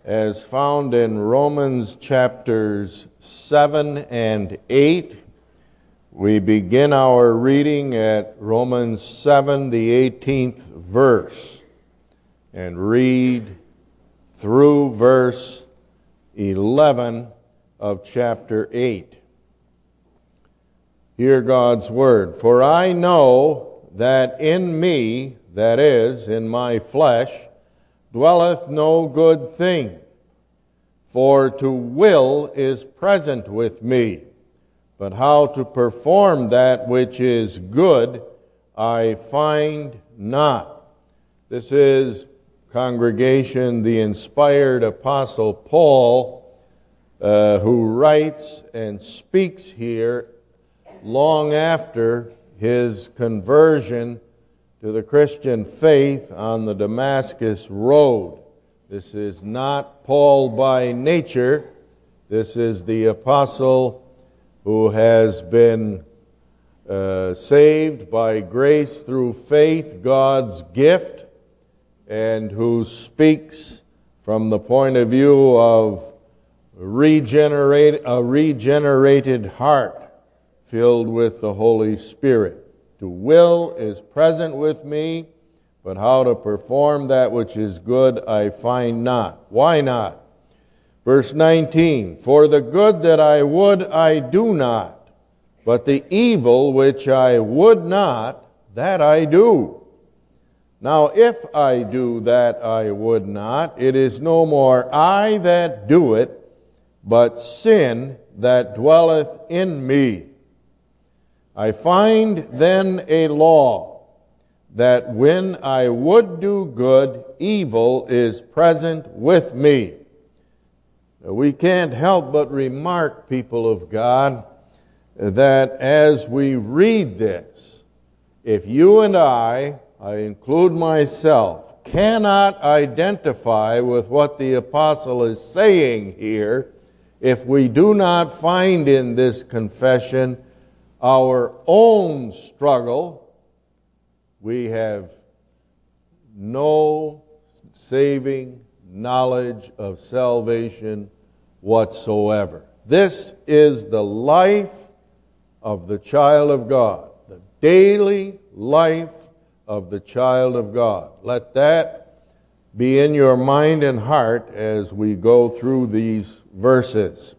as found in Romans chapters 7 and 8. We begin our reading at Romans 7, the 18th verse, and read through verse 11 of chapter 8. Hear God's word. For I know that in me, that is, in my flesh, dwelleth no good thing. For to will is present with me, but how to perform that which is good I find not. This is, congregation, the inspired Apostle Paul, who writes and speaks here long after his conversion to the Christian faith on the Damascus Road. This is not Paul by nature. This is the apostle who has been saved by grace through faith, God's gift, and who speaks from the point of view of a regenerated heart filled with the Holy Spirit. To will is present with me, but how to perform that which is good I find not. Why not? Verse 19, for the good that I would I do not, but the evil which I would not, that I do. Now if I do that I would not, it is no more I that do it, but sin that dwelleth in me. I find then a law, that when I would do good, evil is present with me. We can't help but remark, people of God, that as we read this, if you and I include myself, cannot identify with what the apostle is saying here, if we do not find in this confession our own struggle, we have no saving knowledge of salvation whatsoever. This is the life of the child of God, the daily life of the child of God. Let that be in your mind and heart as we go through these verses.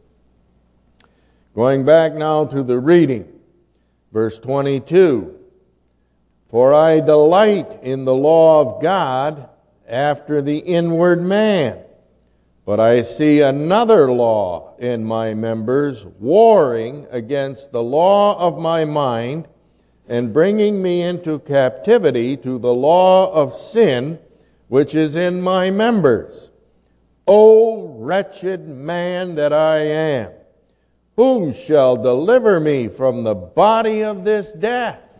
Going back now to the reading. Verse 22, for I delight in the law of God after the inward man, but I see another law in my members, warring against the law of my mind, and bringing me into captivity to the law of sin, which is in my members. O wretched man that I am! Who shall deliver me from the body of this death?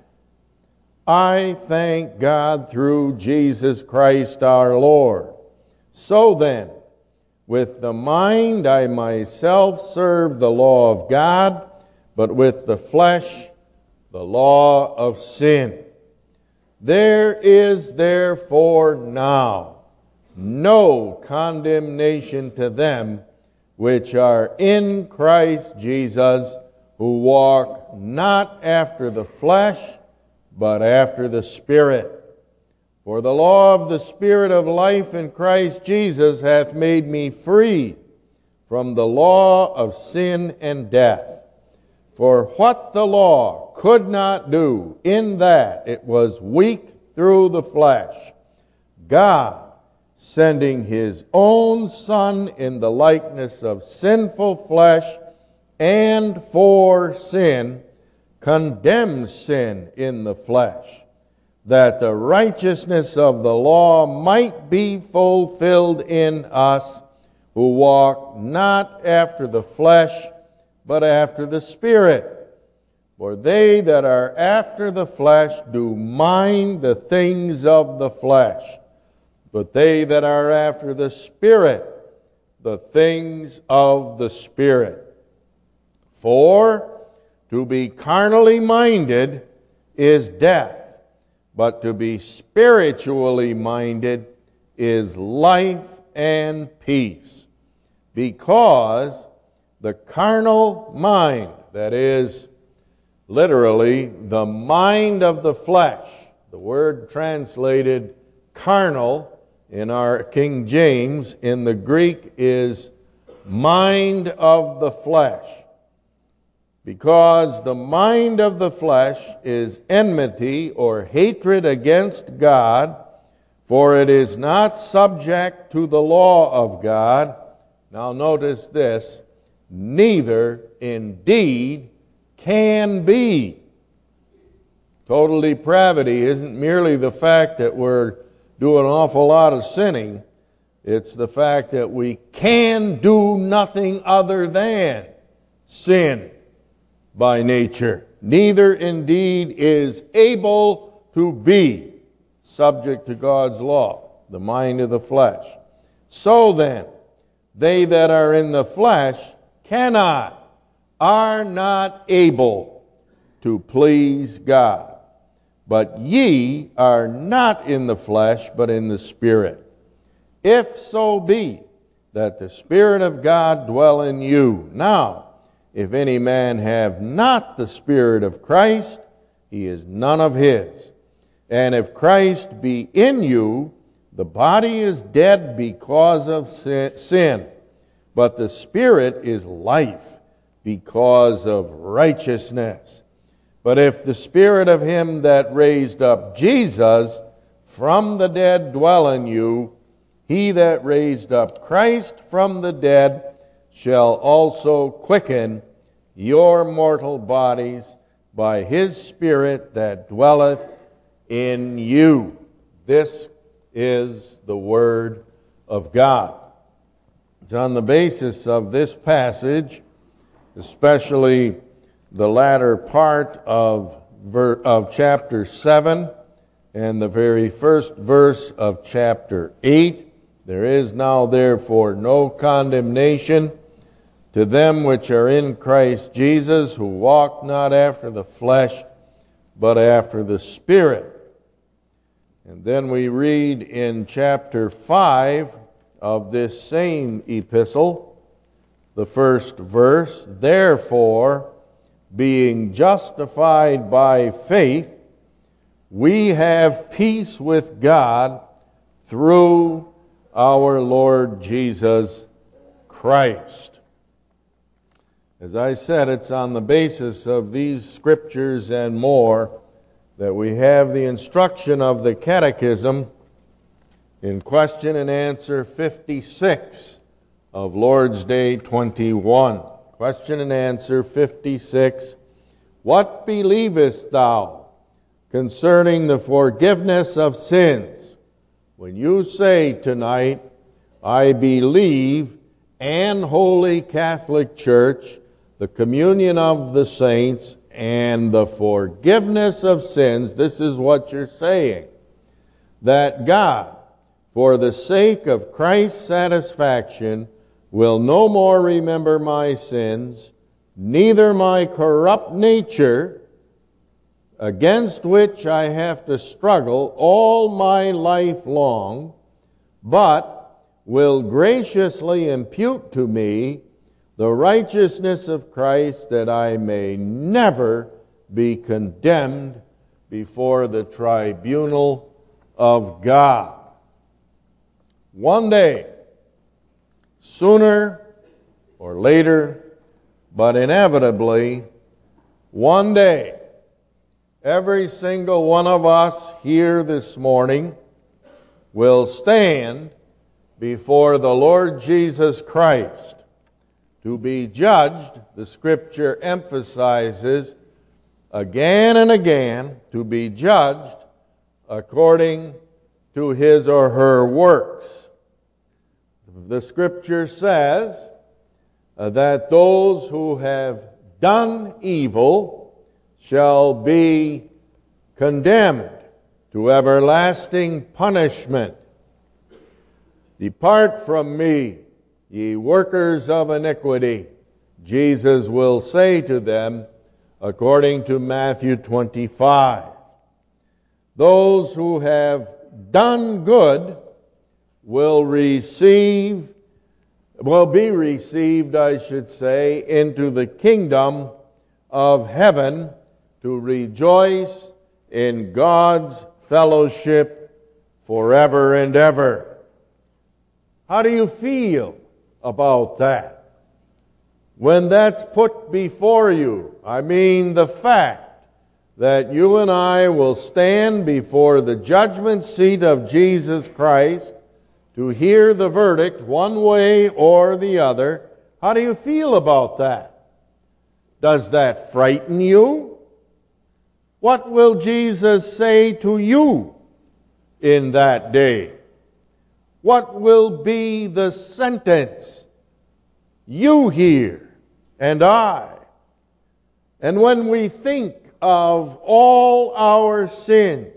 I thank God through Jesus Christ our Lord. So then, with the mind I myself serve the law of God, but with the flesh the law of sin. There is therefore now no condemnation to them which are in Christ Jesus, who walk not after the flesh, but after the Spirit. For the law of the Spirit of life in Christ Jesus hath made me free from the law of sin and death. For what the law could not do, in that it was weak through the flesh, God, sending His own Son in the likeness of sinful flesh, and for sin, condemns sin in the flesh, that the righteousness of the law might be fulfilled in us, who walk not after the flesh, but after the Spirit. For they that are after the flesh do mind the things of the flesh, but they that are after the Spirit, the things of the Spirit. For to be carnally minded is death, but to be spiritually minded is life and peace, because the carnal mind, that is, literally, the mind of the flesh, the word translated carnal in our King James, in the Greek is mind of the flesh. Because the mind of the flesh is enmity or hatred against God, for it is not subject to the law of God. Now notice this, neither indeed can be. Total depravity isn't merely the fact that we're doing an awful lot of sinning. It's the fact that we can do nothing other than sin by nature. Neither indeed is able to be subject to God's law, the mind of the flesh. So then, they that are in the flesh are not able to please God. But ye are not in the flesh, but in the Spirit. If so be that the Spirit of God dwell in you. Now, if any man have not the Spirit of Christ, he is none of his. And if Christ be in you, the body is dead because of sin, but the Spirit is life because of righteousness. But if the Spirit of him that raised up Jesus from the dead dwell in you, he that raised up Christ from the dead shall also quicken your mortal bodies by his Spirit that dwelleth in you. This is the Word of God. It's on the basis of this passage, especially the latter part of chapter 7 and the very first verse of chapter 8. There is now therefore no condemnation to them which are in Christ Jesus, who walk not after the flesh, but after the Spirit. And then we read in chapter 5 of this same epistle, the first verse, therefore, being justified by faith, we have peace with God through our Lord Jesus Christ. As I said, it's on the basis of these scriptures and more that we have the instruction of the Catechism in question and answer 56 of Lord's Day 21. Question and answer 56. What believest thou concerning the forgiveness of sins? When you say tonight, I believe an holy Catholic Church, the communion of the saints, and the forgiveness of sins, this is what you're saying. That God, for the sake of Christ's satisfaction, will no more remember my sins, neither my corrupt nature, against which I have to struggle all my life long, but will graciously impute to me the righteousness of Christ, that I may never be condemned before the tribunal of God. One day, sooner or later, but inevitably, one day, every single one of us here this morning will stand before the Lord Jesus Christ to be judged. The Scripture emphasizes again and again, to be judged according to his or her works. The Scripture says that those who have done evil shall be condemned to everlasting punishment. Depart from me, ye workers of iniquity, Jesus will say to them, according to Matthew 25. Those who have done good will be received, I should say, into the kingdom of heaven to rejoice in God's fellowship forever and ever. How do you feel about that? When that's put before you, I mean the fact that you and I will stand before the judgment seat of Jesus Christ to hear the verdict one way or the other. How do you feel about that? Does that frighten you? What will Jesus say to you in that day? What will be the sentence you hear and I? And when we think of all our sins,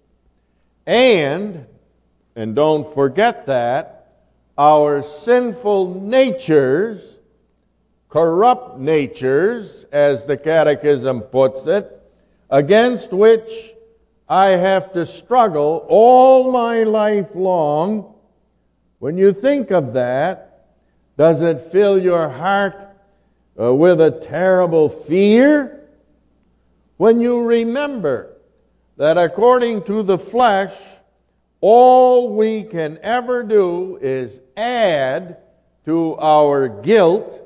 and don't forget that, our sinful natures, corrupt natures, as the Catechism puts it, against which I have to struggle all my life long. When you think of that, does it fill your heart with a terrible fear? When you remember that according to the flesh, all we can ever do is add to our guilt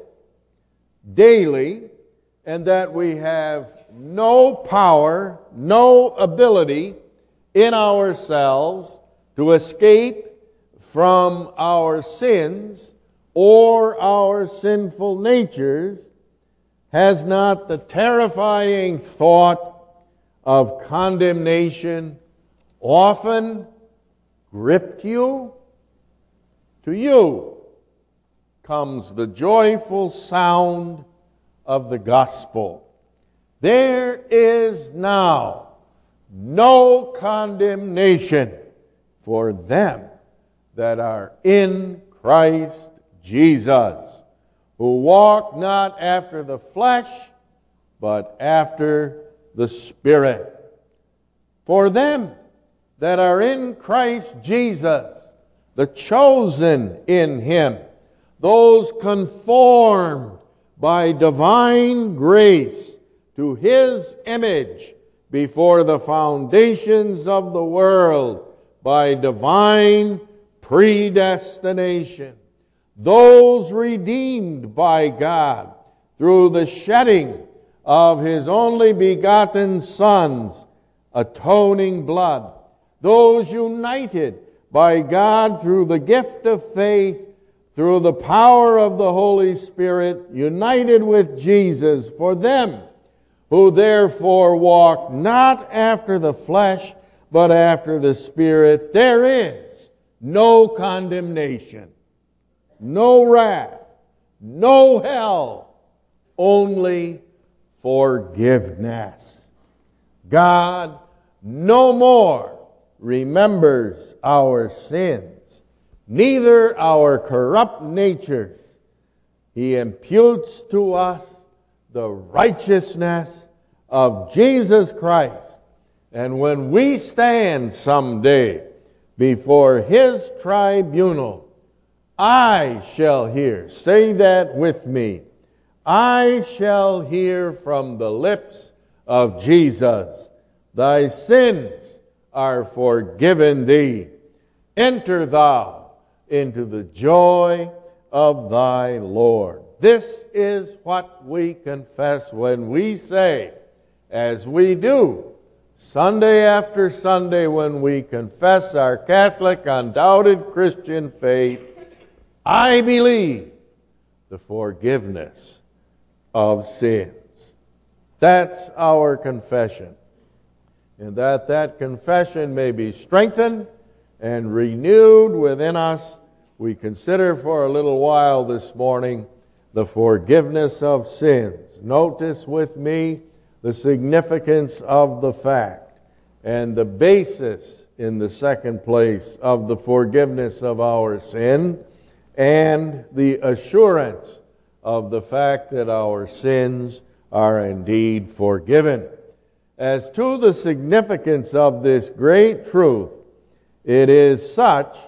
daily, and that we have no power, no ability in ourselves to escape from our sins or our sinful natures, has not the terrifying thought of condemnation often gripped you? To you comes the joyful sound of the gospel. There is now no condemnation for them that are in Christ Jesus, who walk not after the flesh, but after the Spirit. For them that are in Christ Jesus, the chosen in Him, those conformed by divine grace to His image before the foundations of the world by divine predestination, those redeemed by God through the shedding of His only begotten Son's atoning blood, those united by God through the gift of faith, through the power of the Holy Spirit, united with Jesus, for them who therefore walk not after the flesh, but after the Spirit, there is no condemnation, no wrath, no hell, only forgiveness. God no more remembers our sins, neither our corrupt natures. He imputes to us the righteousness of Jesus Christ. And when we stand someday before His tribunal, I shall hear, say that with me, I shall hear from the lips of Jesus, thy sins are forgiven thee. Enter thou into the joy of thy Lord. This is what we confess when we say, as we do Sunday after Sunday when we confess our Catholic, undoubted Christian faith, I believe the forgiveness of sins. That's our confession. And that confession may be strengthened and renewed within us, we consider for a little while this morning the forgiveness of sins. Notice with me the significance of the fact and the basis, in the second place, of the forgiveness of our sin, and the assurance of the fact that our sins are indeed forgiven. As to the significance of this great truth, it is such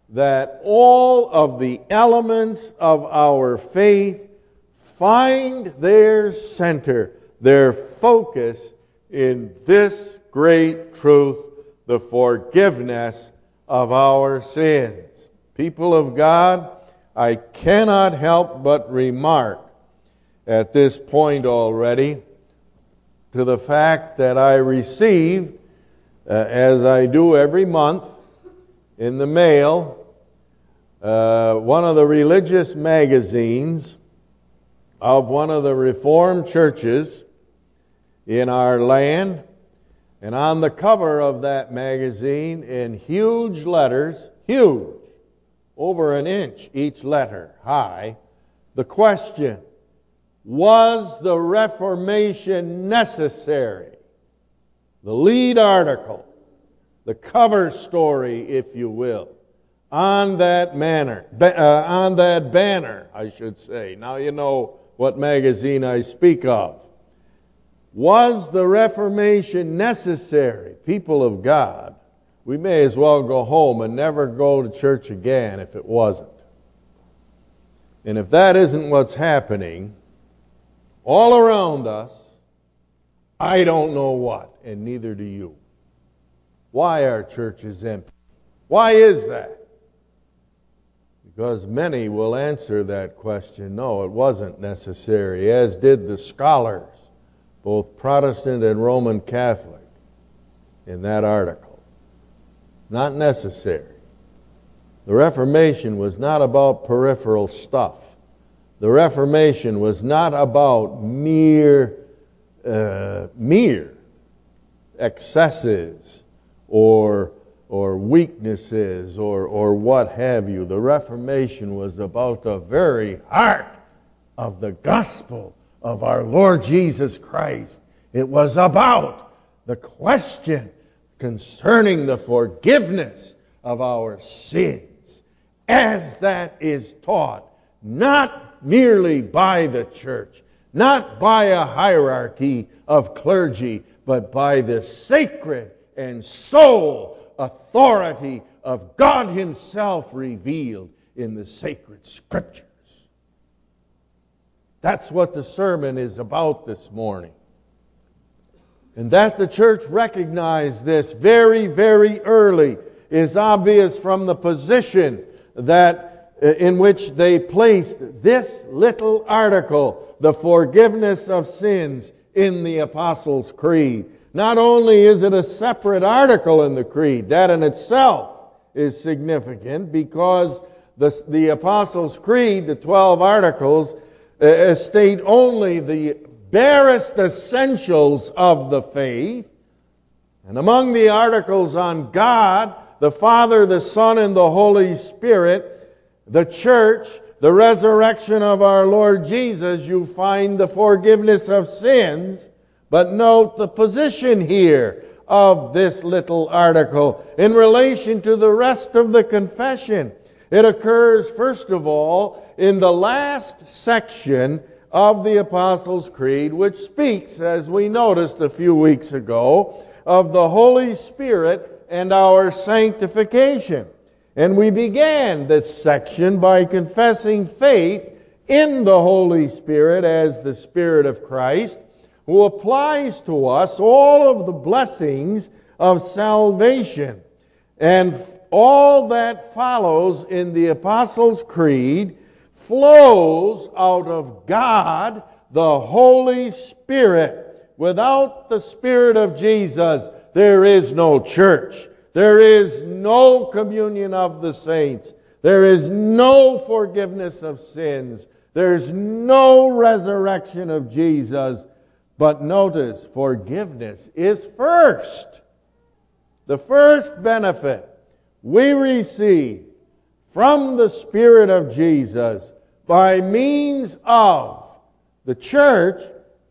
that all of the elements of our faith find their center, their focus in this great truth, the forgiveness of our sins. People of God, I cannot help but remark at this point already to the fact that I received, as I do every month, in the mail, one of the religious magazines of one of the Reformed churches in our land. And on the cover of that magazine, in huge letters, huge, over an inch each letter high, the question, was the Reformation necessary? The lead article, the cover story, if you will, on that banner, I should say. Now you know what magazine I speak of. Was the Reformation necessary? People of God, we may as well go home and never go to church again if it wasn't. And if that isn't what's happening all around us, I don't know what, and neither do you. Why are churches empty? Why is that? Because many will answer that question, no, it wasn't necessary, as did the scholars, both Protestant and Roman Catholic, in that article. Not necessary. The Reformation was not about peripheral stuff. The Reformation was not about mere excesses or weaknesses or what have you. The Reformation was about the very heart of the gospel of our Lord Jesus Christ. It was about the question concerning the forgiveness of our sins, as that is taught not merely by the church, not by a hierarchy of clergy, but by the sacred and sole authority of God Himself revealed in the sacred Scriptures. That's what the sermon is about this morning. And that the church recognized this very, very early is obvious from the position that in which they placed this little article, the forgiveness of sins, in the Apostles' Creed. Not only is it a separate article in the Creed, that in itself is significant because the Apostles' Creed, the 12 articles, state only the barest essentials of the faith. And among the articles on God, the Father, the Son, and the Holy Spirit, the church, the resurrection of our Lord Jesus, you find the forgiveness of sins. But note the position here of this little article in relation to the rest of the confession. It occurs, first of all, in the last section of the Apostles' Creed, which speaks, as we noticed a few weeks ago, of the Holy Spirit and our sanctification. And we began this section by confessing faith in the Holy Spirit as the Spirit of Christ, who applies to us all of the blessings of salvation. And all that follows in the Apostles' Creed flows out of God, the Holy Spirit. Without the Spirit of Jesus, there is no church. There is no communion of the saints. There is no forgiveness of sins. There's no resurrection of Jesus. But notice, forgiveness is first. The first benefit we receive from the Spirit of Jesus by means of the church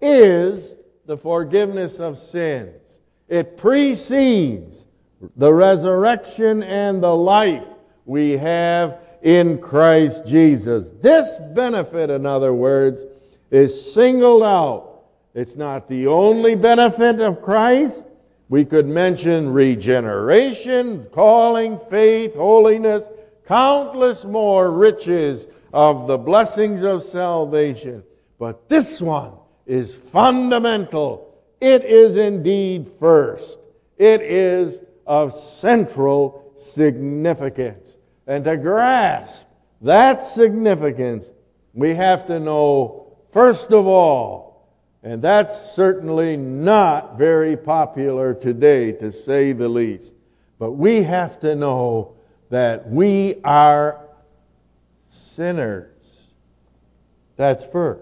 is the forgiveness of sins. It precedes the resurrection and the life we have in Christ Jesus. This benefit, in other words, is singled out. It's not the only benefit of Christ. We could mention regeneration, calling, faith, holiness, countless more riches of the blessings of salvation. But this one is fundamental. It is indeed first. It is of central significance. And to grasp that significance, we have to know, first of all, and that's certainly not very popular today, to say the least, but we have to know that we are sinners. That's first.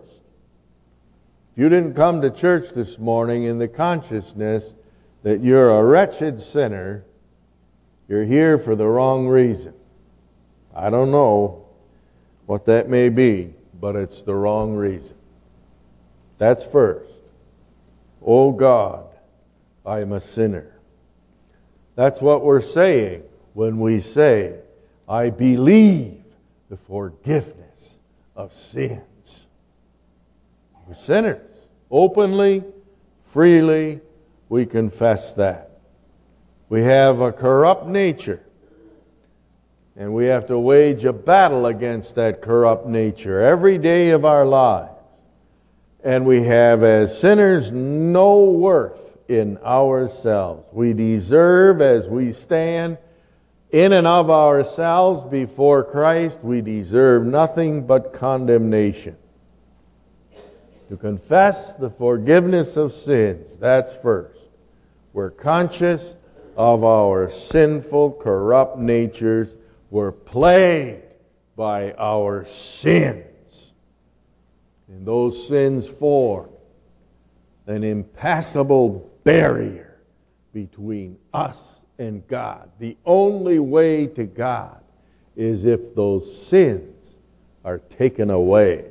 If you didn't come to church this morning in the consciousness that you're a wretched sinner, you're here for the wrong reason. I don't know what that may be, but it's the wrong reason. That's first. Oh God, I am a sinner. That's what we're saying when we say, I believe the forgiveness of sins. We're sinners. Openly, freely, we confess that. We have a corrupt nature, and we have to wage a battle against that corrupt nature every day of our lives. And we have, as sinners, no worth in ourselves. We deserve, as we stand in and of ourselves before Christ, we deserve nothing but condemnation. To confess the forgiveness of sins, that's first. We're conscious of our sinful, corrupt natures. We're plagued by our sins. And those sins form an impassable barrier between us and God. The only way to God is if those sins are taken away.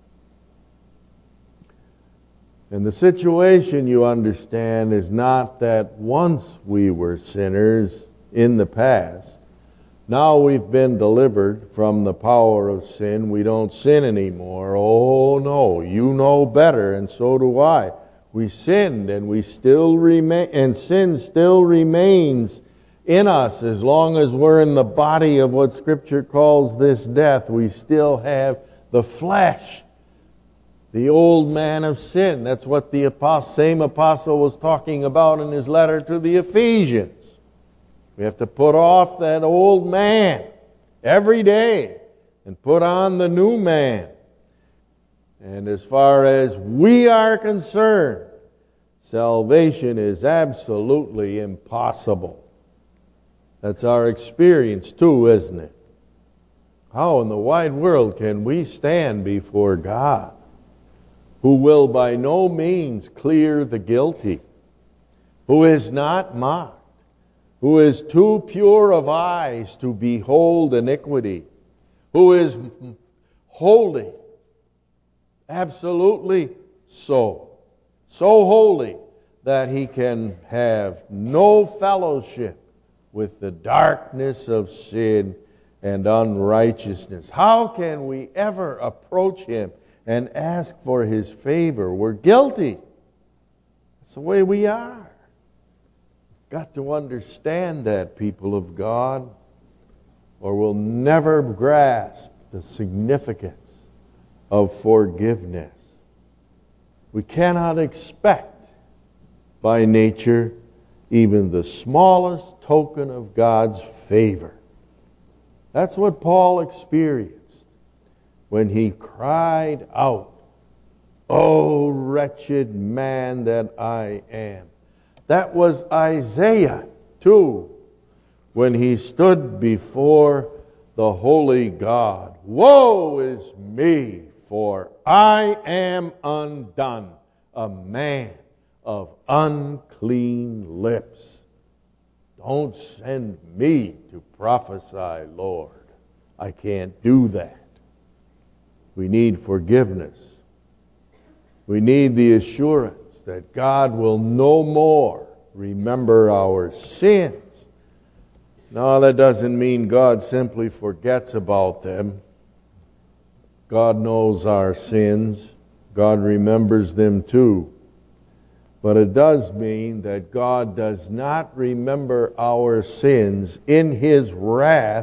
And the situation, you understand, is not that once we were sinners in the past, now we've been delivered from the power of sin, we don't sin anymore. Oh no, you know better, and so do I. We sinned, and we still remain, and sin still remains in us as long as we're in the body of what Scripture calls this death. We still have the flesh, the old man of sin. That's what the same apostle was talking about in his letter to the Ephesians. We have to put off that old man every day and put on the new man. And as far as we are concerned, salvation is absolutely impossible. That's our experience too, isn't it? How in the wide world can we stand before God, who will by no means clear the guilty, who is not mocked, who is too pure of eyes to behold iniquity, who is holy, absolutely so holy that he can have no fellowship with the darkness of sin and unrighteousness? How can we ever approach him and ask for his favor? We're guilty. That's the way we are. Got to understand that, people of God, or we'll never grasp the significance of forgiveness. We cannot expect by nature even the smallest token of God's favor. That's what Paul experienced when he cried out, "O wretched man that I am." That was Isaiah too, when he stood before the holy God. "Woe is me, for I am undone, a man of unclean lips. Don't send me to prophesy, Lord. I can't do that." We need forgiveness. We need the assurance that God will no more remember our sins. No, that doesn't mean God simply forgets about them. God knows our sins. God remembers them too. But it does mean that God does not remember our sins in His wrath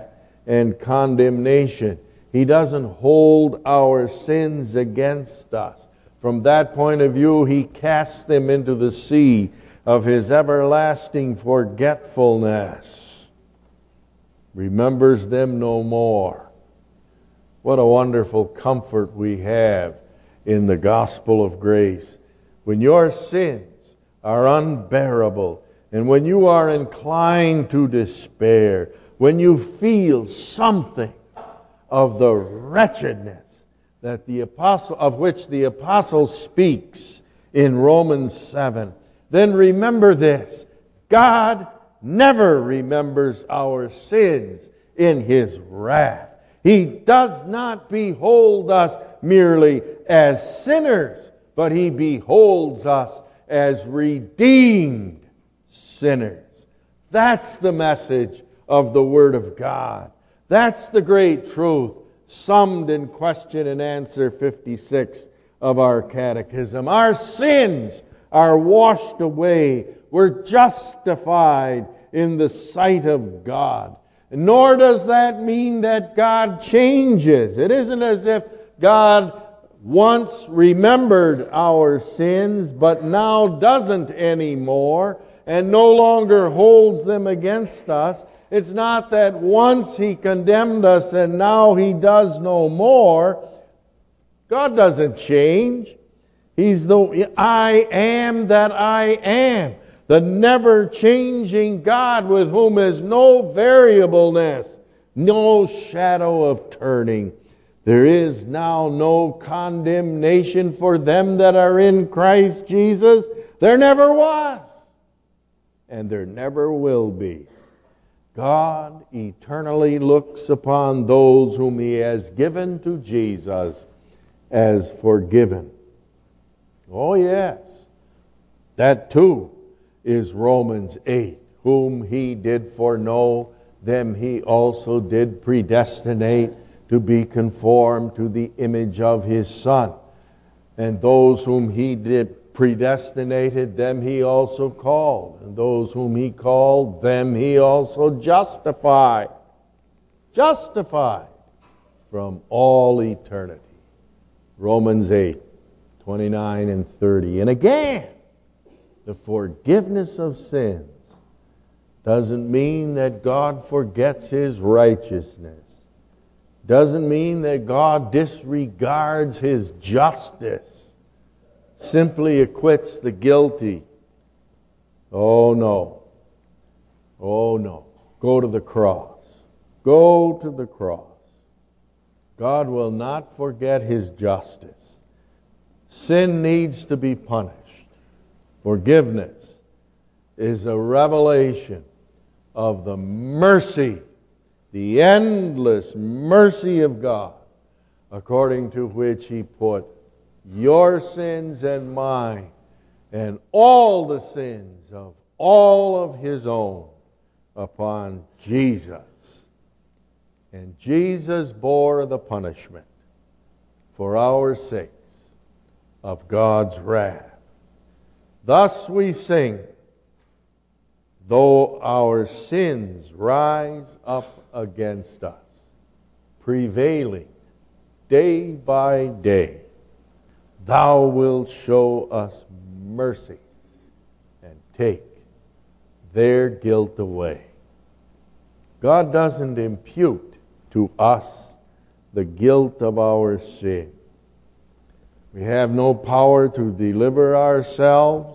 and condemnation. He doesn't hold our sins against us. From that point of view, He casts them into the sea of His everlasting forgetfulness. Remembers them no more. What a wonderful comfort we have in the gospel of grace. When your sins are unbearable, and when you are inclined to despair, when you feel something of the wretchedness that of which the apostle speaks in Romans 7, then remember this: God never remembers our sins in His wrath. He does not behold us merely as sinners, but He beholds us as redeemed sinners. That's the message of the Word of God. That's the great truth summed in question and answer 56 of our catechism. Our sins are washed away. We're justified in the sight of God. Nor does that mean that God changes. It isn't as if God once remembered our sins, but now doesn't anymore and no longer holds them against us. It's not that once He condemned us and now He does no more. God doesn't change. He's the I am that I am, the never-changing God with whom is no variableness, no shadow of turning. There is now no condemnation for them that are in Christ Jesus. There never was, and there never will be. God eternally looks upon those whom He has given to Jesus as forgiven. Oh yes, that too is Romans 8. Whom He did foreknow, them He also did predestinate to be conformed to the image of His Son. And those whom He did predestinated, them He also called. And those whom He called, them He also justified. Justified from all eternity. Romans 8, 29 and 30. And again, the forgiveness of sins doesn't mean that God forgets His righteousness. Doesn't mean that God disregards His justice. Simply acquits the guilty. Oh no. Oh no. Go to the cross. Go to the cross. God will not forget His justice. Sin needs to be punished. Forgiveness is a revelation of the mercy, the endless mercy of God, according to which He put your sins and mine and all the sins of all of His own upon Jesus. And Jesus bore the punishment for our sakes of God's wrath. Thus we sing, though our sins rise up against us, prevailing day by day, Thou wilt show us mercy and take their guilt away. God doesn't impute to us the guilt of our sin. We have no power to deliver ourselves.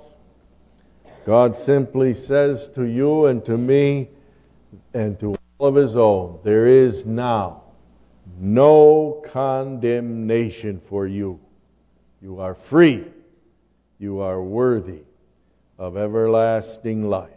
God simply says to you and to me and to all of His own, there is now no condemnation for you. You are free. You are worthy of everlasting life.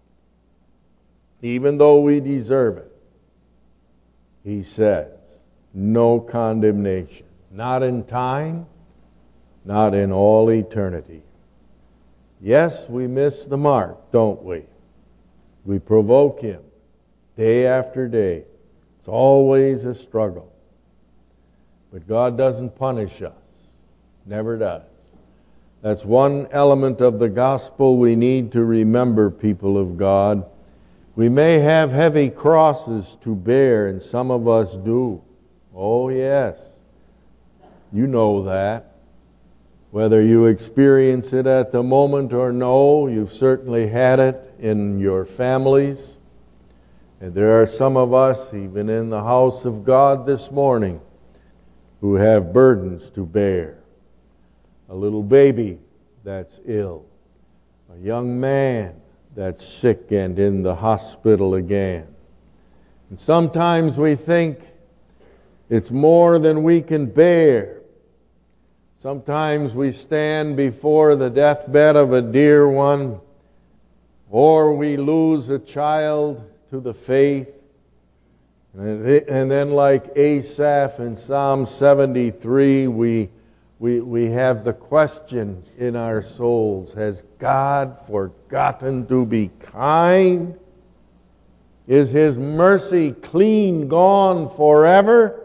Even though we deserve it, He says, no condemnation. Not in time, not in all eternity. Yes, we miss the mark, don't we? We provoke Him day after day. It's always a struggle. But God doesn't punish us. Never does. That's one element of the gospel we need to remember, people of God. We may have heavy crosses to bear, and some of us do. Oh, yes. You know that. Whether you experience it at the moment or no, you've certainly had it in your families. And there are some of us, even in the house of God this morning, who have burdens to bear. A little baby that's ill. A young man that's sick and in the hospital again. And sometimes we think it's more than we can bear. Sometimes we stand before the deathbed of a dear one, or we lose a child to the faith. And then like Asaph in Psalm 73, we have the question in our souls, has God forgotten to be kind? Is His mercy clean gone forever?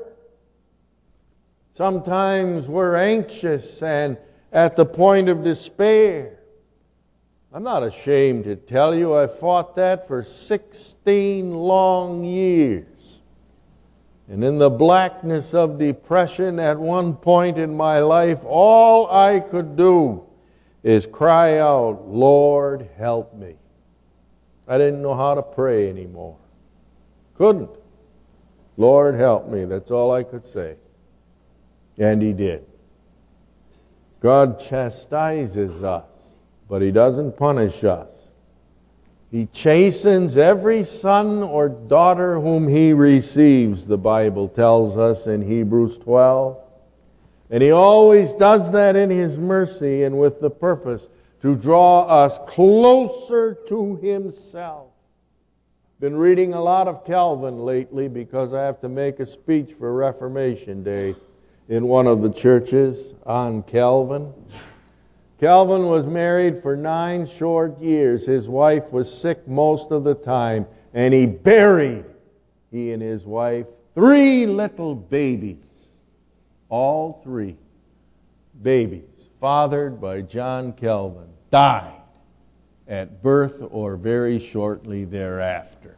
Sometimes we're anxious and at the point of despair. I'm not ashamed to tell you I fought that for 16 long years. And in the blackness of depression at one point in my life, all I could do is cry out, Lord, help me. I didn't know how to pray anymore. Couldn't. Lord, help me. That's all I could say. And He did. God chastises us, but He doesn't punish us. He chastens every son or daughter whom He receives, the Bible tells us in Hebrews 12. And He always does that in His mercy and with the purpose to draw us closer to Himself. Been reading a lot of Calvin lately because I have to make a speech for Reformation Day in one of the churches on Calvin. Calvin was married for 9 short years. His wife was sick most of the time, and he and his wife, 3 little babies. All 3 babies, fathered by John Calvin, died at birth or very shortly thereafter.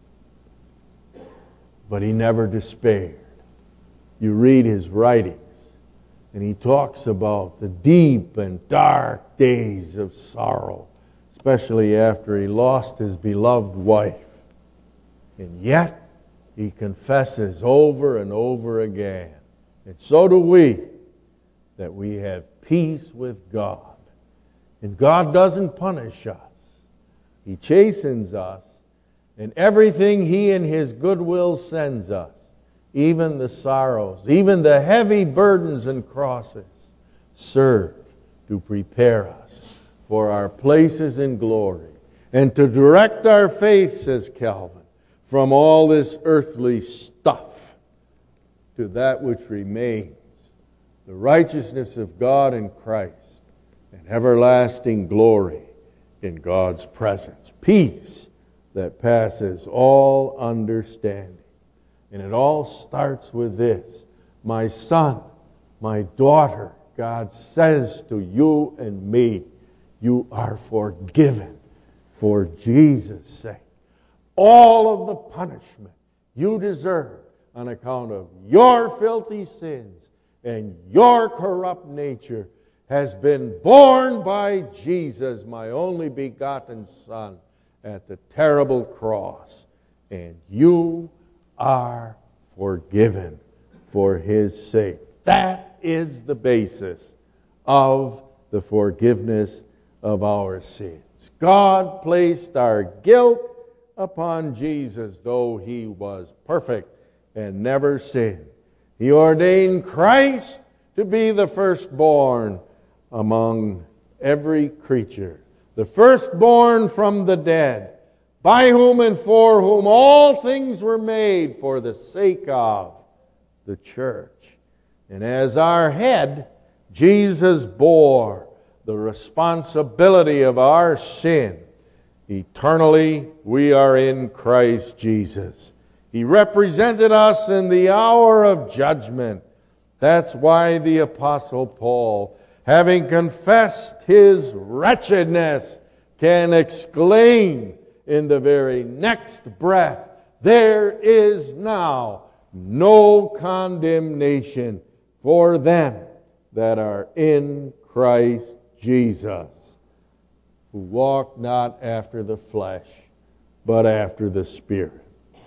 But he never despaired. You read his writings, and he talks about the deep and dark days of sorrow, especially after he lost his beloved wife. And yet, he confesses over and over again, and so do we, that we have peace with God. And God doesn't punish us. He chastens us, and everything He in His goodwill sends us, even the sorrows, even the heavy burdens and crosses, serve to prepare us for our places in glory and to direct our faith, says Calvin, from all this earthly stuff to that which remains, the righteousness of God in Christ and everlasting glory in God's presence. Peace that passes all understanding. And it all starts with this. My son, my daughter, God says to you and me, you are forgiven for Jesus' sake. All of the punishment you deserve on account of your filthy sins and your corrupt nature has been borne by Jesus, my only begotten Son, at the terrible cross. And you are forgiven for His sake. That is the basis of the forgiveness of our sins. God placed our guilt upon Jesus, though He was perfect and never sinned. He ordained Christ to be the firstborn among every creature, the firstborn from the dead, by whom and for whom all things were made, for the sake of the church. And as our head, Jesus bore the responsibility of our sin. Eternally, we are in Christ Jesus. He represented us in the hour of judgment. That's why the Apostle Paul, having confessed his wretchedness, can exclaim in the very next breath, there is now no condemnation for them that are in Christ Jesus, who walk not after the flesh, but after the Spirit.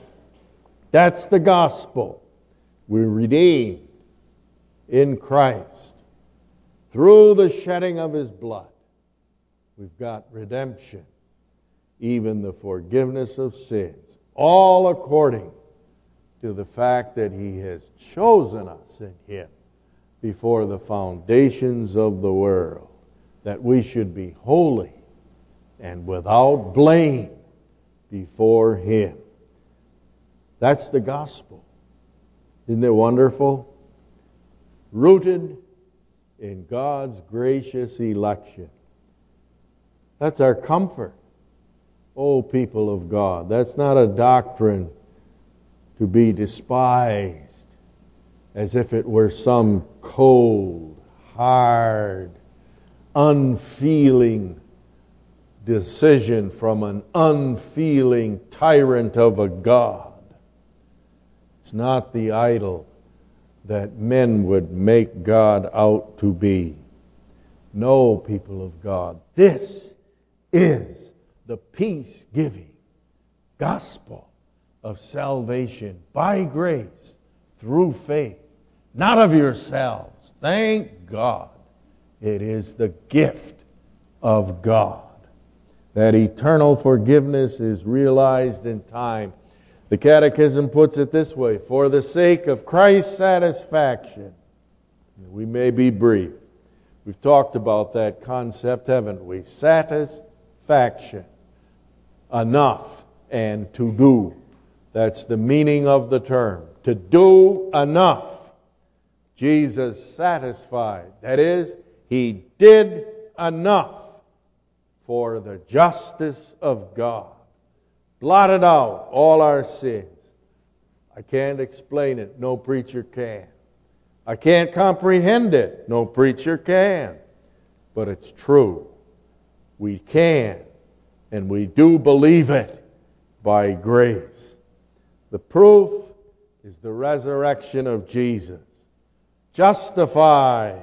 That's the gospel. We're redeemed in Christ through the shedding of His blood. We've got redemption, even the forgiveness of sins, all according to the fact that He has chosen us in Him before the foundations of the world, that we should be holy and without blame before Him. That's the gospel. Isn't it wonderful? Rooted in God's gracious election. That's our comfort. Oh, people of God, that's not a doctrine to be despised as if it were some cold, hard, unfeeling decision from an unfeeling tyrant of a God. It's not the idol that men would make God out to be. No, people of God, this is the peace-giving gospel of salvation by grace through faith, not of yourselves. Thank God. It is the gift of God. That eternal forgiveness is realized in time. The Catechism puts it this way: for the sake of Christ's satisfaction. We may be brief. We've talked about that concept, haven't we? Satisfaction. Enough and to do. That's the meaning of the term. To do enough. Jesus satisfied. That is, He did enough for the justice of God. Blotted out all our sins. I can't explain it. No preacher can. I can't comprehend it. No preacher can. But it's true. We can, and we do believe it by grace. The proof is the resurrection of Jesus. Justified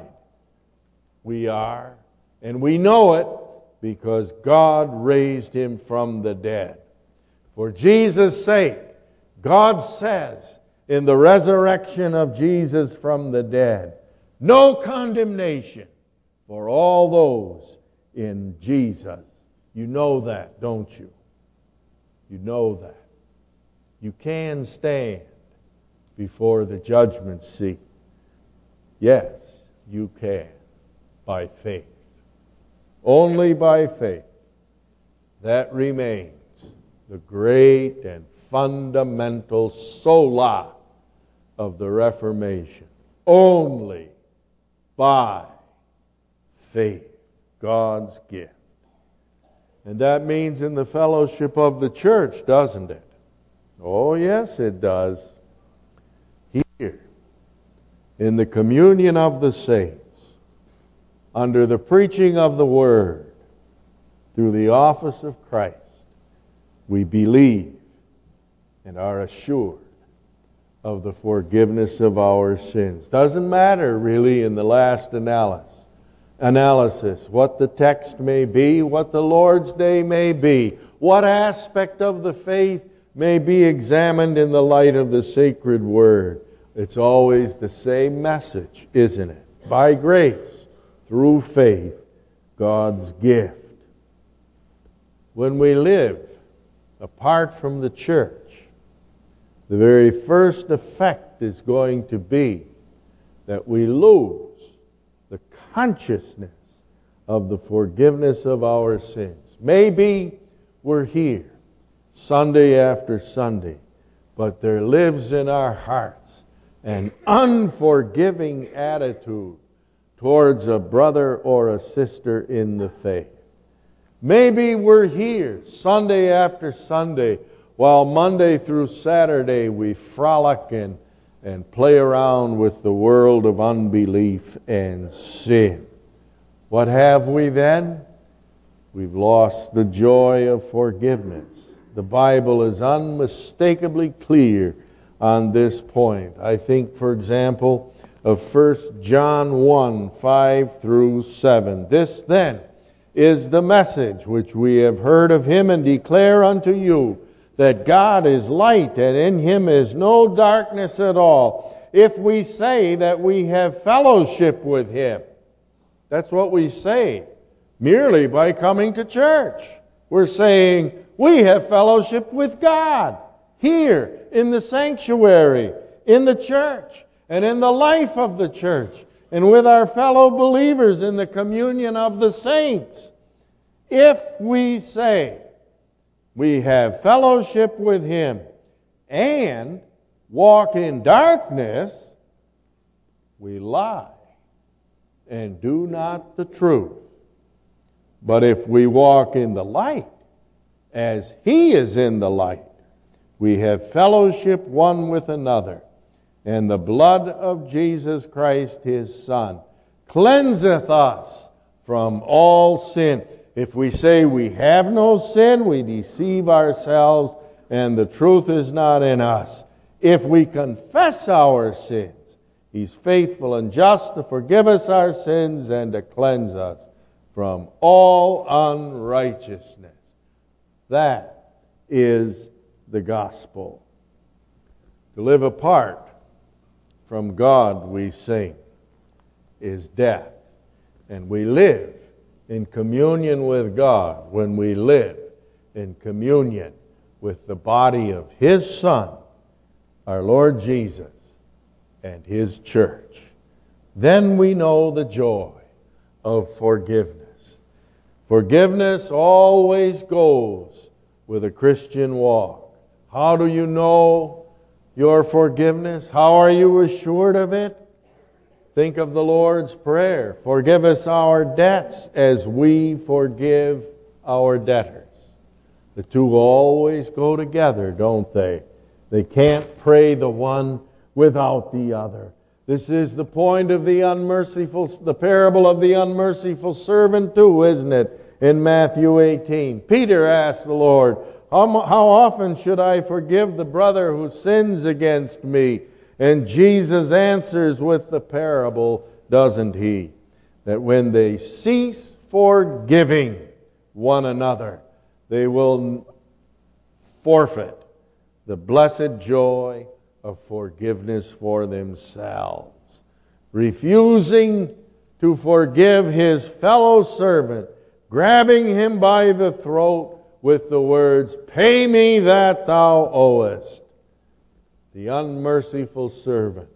we are, and we know it because God raised Him from the dead. For Jesus' sake, God says in the resurrection of Jesus from the dead, no condemnation for all those in Jesus. You know that, don't you? You know that. You can stand before the judgment seat. Yes, you can, by faith. Only by faith. That remains the great and fundamental sola of the Reformation. Only by faith. God's gift. And that means in the fellowship of the church, doesn't it? Oh, yes, it does. Here, in the communion of the saints, under the preaching of the Word, through the office of Christ, we believe and are assured of the forgiveness of our sins. Doesn't matter, really, in the last analysis, what the text may be, what the Lord's Day may be, what aspect of the faith may be examined in the light of the sacred Word. It's always the same message, isn't it? By grace, through faith, God's gift. When we live apart from the church, the very first effect is going to be that we lose the consciousness of the forgiveness of our sins. Maybe we're here Sunday after Sunday, but there lives in our hearts an unforgiving attitude towards a brother or a sister in the faith. Maybe we're here Sunday after Sunday, while Monday through Saturday we frolic and play around with the world of unbelief and sin. What have we then? we've lost the joy of forgiveness. The Bible is unmistakably clear on this point. I think, for example, of 1 John 1, 5 through 7. This then is the message which we have heard of Him and declare unto you, that God is light and in Him is no darkness at all. If we say that we have fellowship with Him, that's what we say merely by coming to church. We're saying we have fellowship with God here in the sanctuary, in the church, and in the life of the church, and with our fellow believers in the communion of the saints. If we say we have fellowship with Him and walk in darkness, we lie and do not the truth. But if we walk in the light, as He is in the light, we have fellowship one with another, and the blood of Jesus Christ, His Son, cleanseth us from all sin. If we say we have no sin, we deceive ourselves, and the truth is not in us. If we confess our sins, He's faithful and just to forgive us our sins and to cleanse us from all unrighteousness. That is the gospel. To live apart from God, we sing, is death. And we live in communion with God when we live in communion with the body of His Son, our Lord Jesus, and His church. Then we know the joy of forgiveness. Forgiveness always goes with a Christian walk. How do you know your forgiveness? How are you assured of it? Think of the Lord's Prayer. Forgive us our debts as we forgive our debtors. The two always go together, don't they? They can't pray the one without the other. This is the point of the parable of the unmerciful servant too, isn't it? In Matthew 18. Peter asked the Lord, how often should I forgive the brother who sins against me? And Jesus answers with the parable, doesn't He? That when they cease forgiving one another, they will forfeit the blessed joy of forgiveness for themselves. Refusing to forgive his fellow servant, grabbing him by the throat with the words, "Pay me that thou owest." The unmerciful servant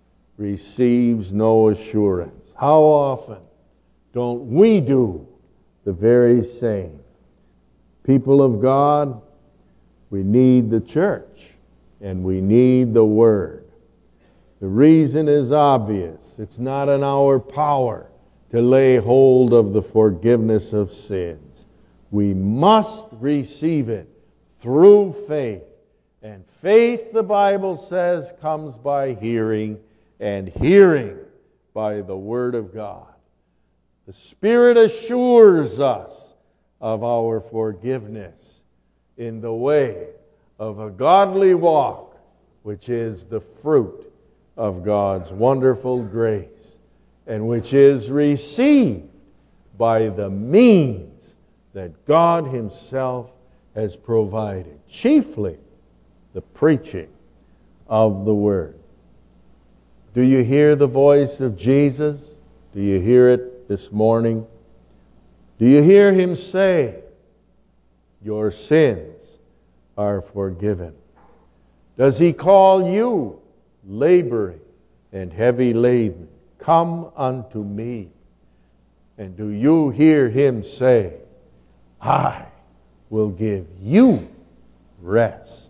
receives no assurance. How often don't we do the very same? People of God, we need the church and we need the Word. The reason is obvious. It's not in our power to lay hold of the forgiveness of sins. We must receive it through faith. And faith, the Bible says, comes by hearing, and hearing by the Word of God. The Spirit assures us of our forgiveness in the way of a godly walk, which is the fruit of God's wonderful grace, and which is received by the means that God Himself has provided, chiefly the preaching of the Word. Do you hear the voice of Jesus? Do you hear it this morning? Do you hear Him say, "Your sins are forgiven"? Does He call you, laboring and heavy laden, "Come unto me"? And do you hear Him say, "I will give you rest"?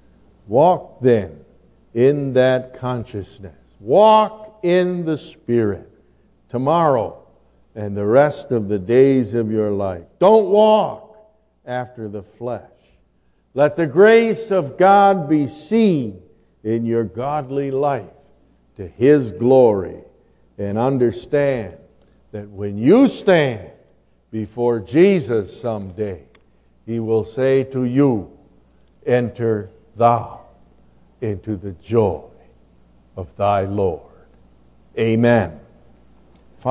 Walk then in that consciousness. Walk in the Spirit tomorrow and the rest of the days of your life. Don't walk after the flesh. Let the grace of God be seen in your godly life to His glory, and understand that when you stand before Jesus someday, He will say to you, enter thou into the joy of thy Lord. Amen.